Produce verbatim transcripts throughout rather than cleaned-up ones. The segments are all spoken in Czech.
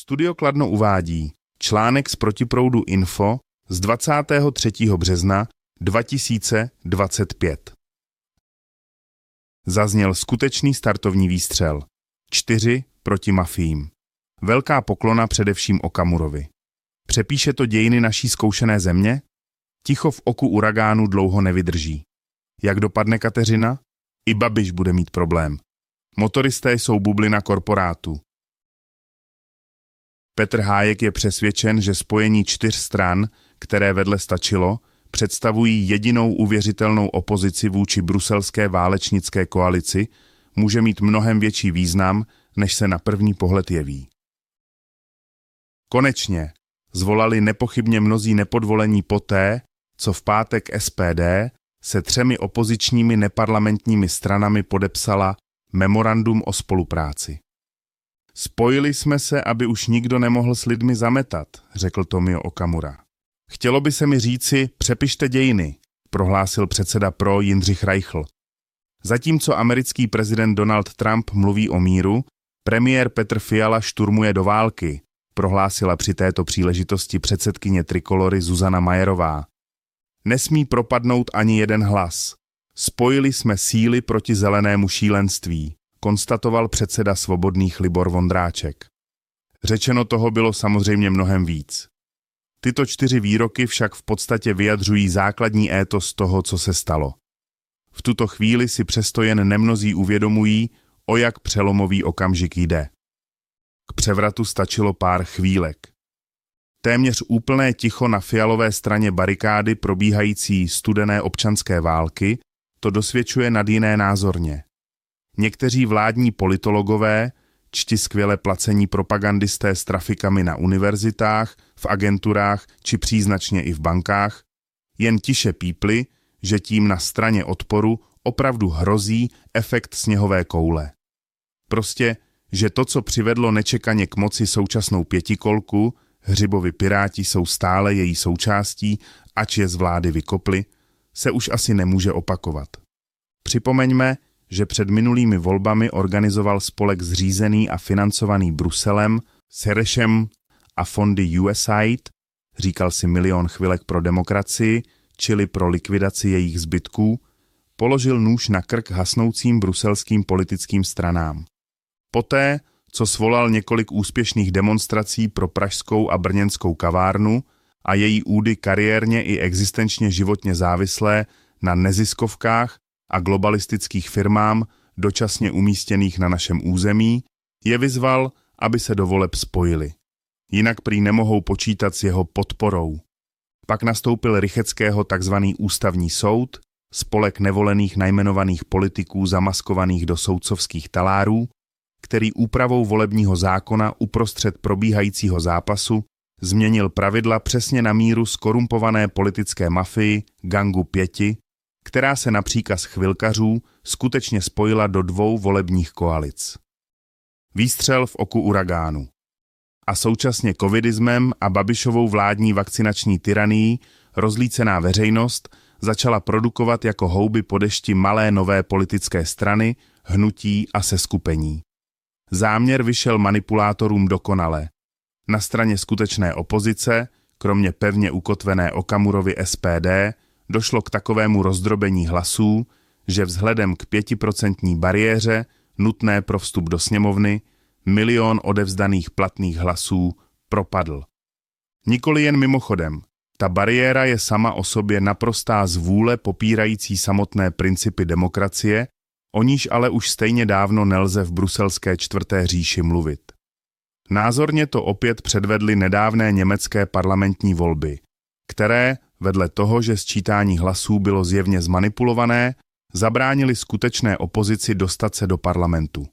Studio Kladno uvádí článek z Protiproudu Info z dvacátého třetího března dva tisíce dvacet pět. Zazněl skutečný startovní výstřel. Čtyři proti mafiím. Velká poklona především Okamurovi. Přepíše to dějiny naší zkoušené země? Ticho v oku uragánu dlouho nevydrží. Jak dopadne Kateřina? I Babiš bude mít problém. Motoristé jsou bublina korporátu. Petr Hájek je přesvědčen, že spojení čtyř stran, které vedle stačilo, představují jedinou uvěřitelnou opozici vůči bruselské válečnické koalici, může mít mnohem větší význam, než se na první pohled jeví. Konečně zvolali nepochybně mnozí nepodvolení poté, co v pátek S P D se třemi opozičními neparlamentními stranami podepsala memorandum o spolupráci. Spojili jsme se, aby už nikdo nemohl s lidmi zametat, řekl Tomio Okamura. Chtělo by se mi říci, přepište dějiny, prohlásil předseda Pro Jindřich Reichl. Zatímco americký prezident Donald Trump mluví o míru, premiér Petr Fiala šturmuje do války, prohlásila při této příležitosti předsedkyně Trikolory Zuzana Majerová. Nesmí propadnout ani jeden hlas. Spojili jsme síly proti zelenému šílenství, konstatoval předseda Svobodných Libor Vondráček. Řečeno toho bylo samozřejmě mnohem víc. Tyto čtyři výroky však v podstatě vyjadřují základní étos toho, co se stalo. V tuto chvíli si přesto jen nemnozí uvědomují, o jak přelomový okamžik jde. K převratu stačilo pár chvílek. Téměř úplné ticho na Fialové straně barikády probíhající studené občanské války to dosvědčuje nad jiné názorně. Někteří vládní politologové, čti skvěle placení propagandisté s trafikami na univerzitách, v agenturách či příznačně i v bankách, jen tiše pípli, že tím na straně odporu opravdu hrozí efekt sněhové koule. Prostě, že to, co přivedlo nečekaně k moci současnou pětikolku, Hřibovi Piráti jsou stále její součástí, ač je z vlády vykopli, se už asi nemůže opakovat. Připomeňme, že před minulými volbami organizoval spolek zřízený a financovaný Bruselem, Serešem a fondy U S A I D, říkal si Milion chvilek pro demokracii, čili pro likvidaci jejich zbytků, položil nůž na krk hasnoucím bruselským politickým stranám. Poté, co svolal několik úspěšných demonstrací pro pražskou a brněnskou kavárnu a její údy kariérně i existenčně životně závislé na neziskovkách a globalistických firmám dočasně umístěných na našem území, je vyzval, aby se do voleb spojili. Jinak prý nemohou počítat s jeho podporou. Pak nastoupil Rycheckého takzvaný ústavní soud, spolek nevolených najmenovaných politiků zamaskovaných do soudcovských talárů, který úpravou volebního zákona uprostřed probíhajícího zápasu změnil pravidla přesně na míru skorumpované politické mafii gangu pěti, která se na příkaz chvilkařů skutečně spojila do dvou volebních koalic. Výstřel v oku uragánu. A současně covidismem a Babišovou vládní vakcinační tyranií rozlícená veřejnost začala produkovat jako houby po dešti malé nové politické strany, hnutí a seskupení. Záměr vyšel manipulátorům dokonale. Na straně skutečné opozice, kromě pevně ukotvené Okamurovy S P D, došlo k takovému rozdrobení hlasů, že vzhledem k pětiprocentní bariéře, nutné pro vstup do sněmovny, milion odevzdaných platných hlasů propadl. Nikoli jen mimochodem, ta bariéra je sama o sobě naprostá zvůle popírající samotné principy demokracie, o níž ale už stejně dávno nelze v bruselské čtvrté říši mluvit. Názorně to opět předvedly nedávné německé parlamentní volby, které, vedle toho, že sčítání hlasů bylo zjevně zmanipulované, zabránili skutečné opozici dostat se do parlamentu.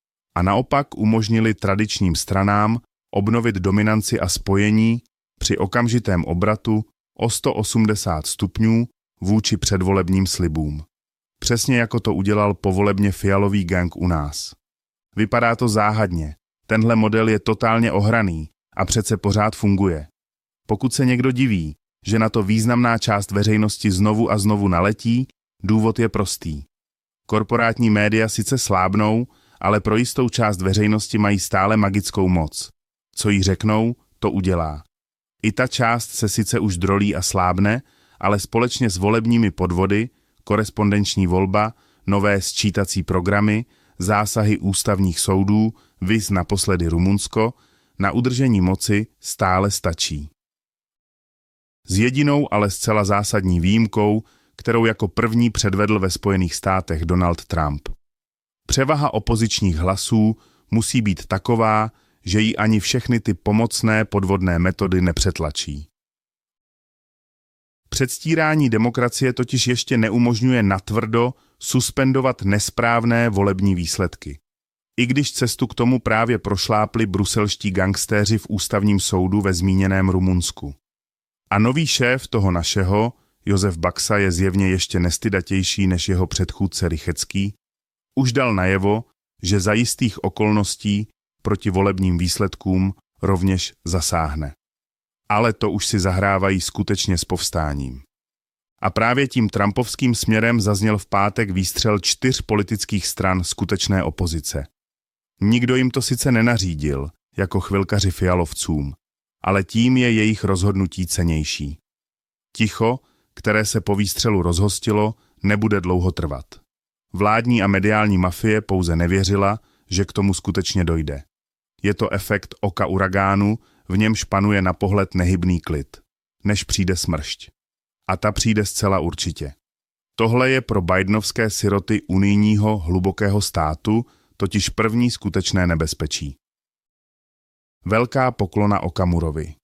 A naopak umožnili tradičním stranám obnovit dominanci a spojení při okamžitém obratu o sto osmdesát stupňů vůči předvolebním slibům. Přesně jako to udělal povolebně Fialový gang u nás. Vypadá to záhadně. Tenhle model je totálně ohraný a přece pořád funguje. Pokud se někdo diví, že na to významná část veřejnosti znovu a znovu naletí, důvod je prostý. Korporátní média sice slábnou, ale pro jistou část veřejnosti mají stále magickou moc. Co jí řeknou, to udělá. I ta část se sice už drolí a slábne, ale společně s volebními podvody, korespondenční volba, nové sčítací programy, zásahy ústavních soudů, viz naposledy Rumunsko, na udržení moci stále stačí. S jedinou, ale zcela zásadní výjimkou, kterou jako první předvedl ve Spojených státech Donald Trump. Převaha opozičních hlasů musí být taková, že jí ani všechny ty pomocné podvodné metody nepřetlačí. Předstírání demokracie totiž ještě neumožňuje natvrdo suspendovat nesprávné volební výsledky. I když cestu k tomu právě prošlápli bruselští gangstéři v ústavním soudu ve zmíněném Rumunsku. A nový šéf toho našeho, Josef Baxa, je zjevně ještě nestydatější než jeho předchůdce Rychecký, už dal najevo, že za jistých okolností proti volebním výsledkům rovněž zasáhne. Ale to už si zahrávají skutečně s povstáním. A právě tím trumpovským směrem zazněl v pátek výstřel čtyř politických stran skutečné opozice. Nikdo jim to sice nenařídil, jako chvilkaři fialovcům, ale tím je jejich rozhodnutí cennější. Ticho, které se po výstřelu rozhostilo, nebude dlouho trvat. Vládní a mediální mafie pouze nevěřila, že k tomu skutečně dojde. Je to efekt oka uragánu, v němž panuje na pohled nehybný klid, než přijde smršť. A ta přijde zcela určitě. Tohle je pro bidenovské siroty unijního hlubokého státu totiž první skutečné nebezpečí. Velká poklona Okamurovi.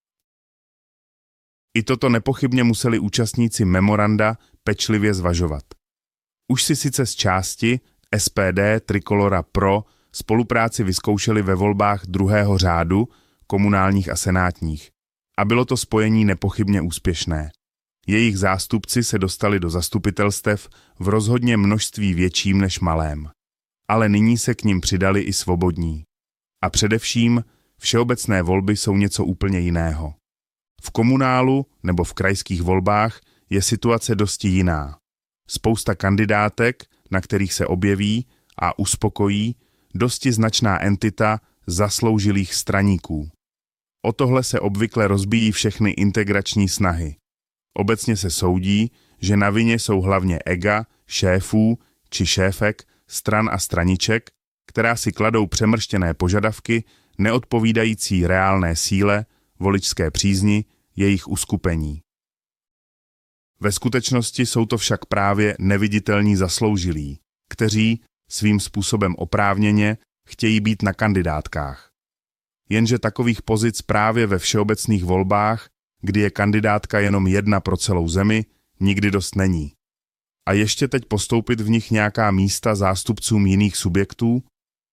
I toto nepochybně museli účastníci memoranda pečlivě zvažovat. Už si sice z části S P D Trikolora Pro spolupráci vyzkoušeli ve volbách druhého řádu, komunálních a senátních, a bylo to spojení nepochybně úspěšné. Jejich zástupci se dostali do zastupitelstev v rozhodně množství větším než malém. Ale nyní se k nim přidali i svobodní. A především všeobecné volby jsou něco úplně jiného. V komunálu nebo v krajských volbách je situace dosti jiná. Spousta kandidátek, na kterých se objeví a uspokojí dosti značná entita zasloužilých straníků. O tohle se obvykle rozbíjí všechny integrační snahy. Obecně se soudí, že na vině jsou hlavně ega, šéfů či šéfek, stran a straniček, která si kladou přemrštěné požadavky neodpovídající reálné síle, voličské přízni, jejich uskupení. Ve skutečnosti jsou to však právě neviditelní zasloužilí, kteří svým způsobem oprávněně chtějí být na kandidátkách. Jenže takových pozic právě ve všeobecných volbách, kdy je kandidátka jenom jedna pro celou zemi, nikdy dost není. A ještě teď postoupit v nich nějaká místa zástupcům jiných subjektů?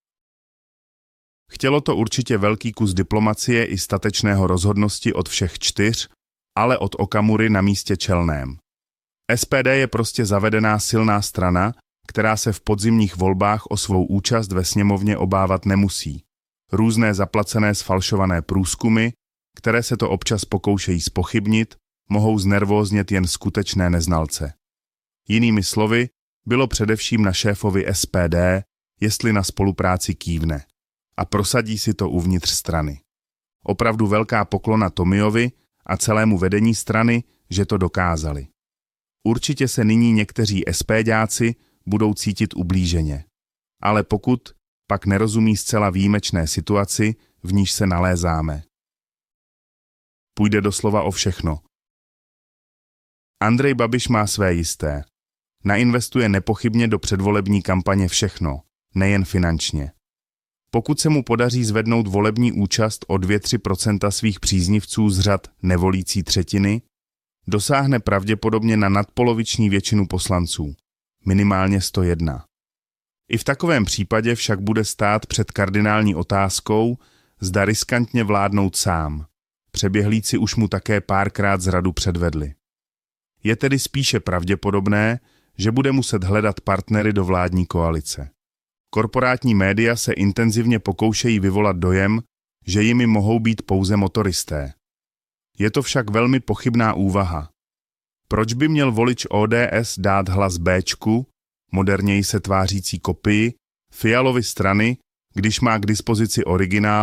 Chtělo to určitě velký kus diplomacie i statečného rozhodnosti od všech čtyř, ale od Okamury na místě čelném. S P D je prostě zavedená silná strana, která se v podzimních volbách o svou účast ve sněmovně obávat nemusí. Různé zaplacené sfalšované průzkumy, které se to občas pokoušejí zpochybnit, mohou znervóznět jen skutečné neznalce. Jinými slovy, bylo především na šéfovi S P D, jestli na spolupráci kývne. A prosadí si to uvnitř strany. Opravdu velká poklona Tomiovi a celému vedení strany, že to dokázali. Určitě se nyní někteří SPďáci budou cítit ublíženě. Ale pokud, pak nerozumí zcela výjimečné situaci, v níž se nalézáme. Půjde doslova o všechno. Andrej Babiš má své jisté. Nainvestuje nepochybně do předvolební kampaně všechno, nejen finančně. Pokud se mu podaří zvednout volební účast o dvě až tři procenta svých příznivců z řad nevolící třetiny, dosáhne pravděpodobně na nadpoloviční většinu poslanců, minimálně sto jedna. I v takovém případě však bude stát před kardinální otázkou, zda riskantně vládnout sám. Přeběhlíci už mu také párkrát z radu předvedli. Je tedy spíše pravděpodobné, že bude muset hledat partnery do vládní koalice. Korporátní média se intenzivně pokoušejí vyvolat dojem, že jimi mohou být pouze motoristé. Je to však velmi pochybná úvaha. Proč by měl volič O D S dát hlas Béčku, moderněji se tvářící kopii, Fialovy strany, když má k dispozici originál,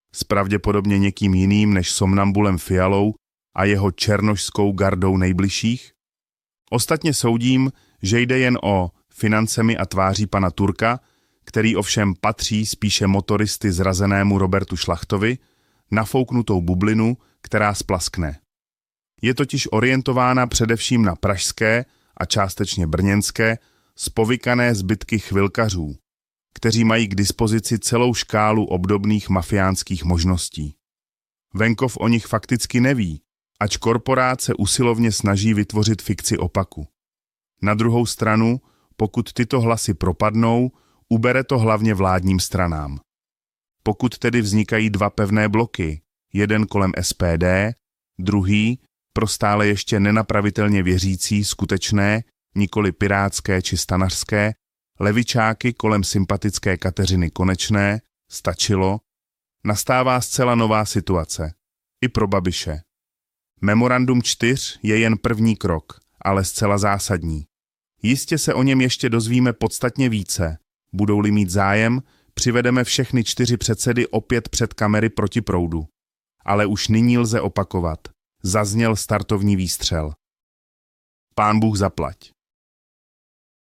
s pravděpodobně někým jiným než somnambulem Fialou a jeho černošskou gardou nejbližších? Ostatně soudím, že jde jen o financemi a tváří pana Turka, který ovšem patří spíše motoristy zrazenému Robertu Šlachtovi, nafouknutou bublinu, která splaskne. Je totiž orientována především na pražské a částečně brněnské spovykané zbytky chvilkařů, kteří mají k dispozici celou škálu obdobných mafiánských možností. Venkov o nich fakticky neví, ač korporáce usilovně snaží vytvořit fikci opaku. Na druhou stranu, pokud tyto hlasy propadnou, ubere to hlavně vládním stranám. Pokud tedy vznikají dva pevné bloky, jeden kolem S P D, druhý pro stále ještě nenapravitelně věřící skutečné, nikoli pirátské či stanařské, levičáky kolem sympatické Kateřiny Konečné, stačilo, nastává zcela nová situace. I pro Babiše. Memorandum čtyř je jen první krok, ale zcela zásadní. Jistě se o něm ještě dozvíme podstatně více. Budou-li mít zájem, přivedeme všechny čtyři předsedy opět před kamery proti proudu. Ale už nyní lze opakovat. Zazněl startovní výstřel. Pán Bůh zaplať.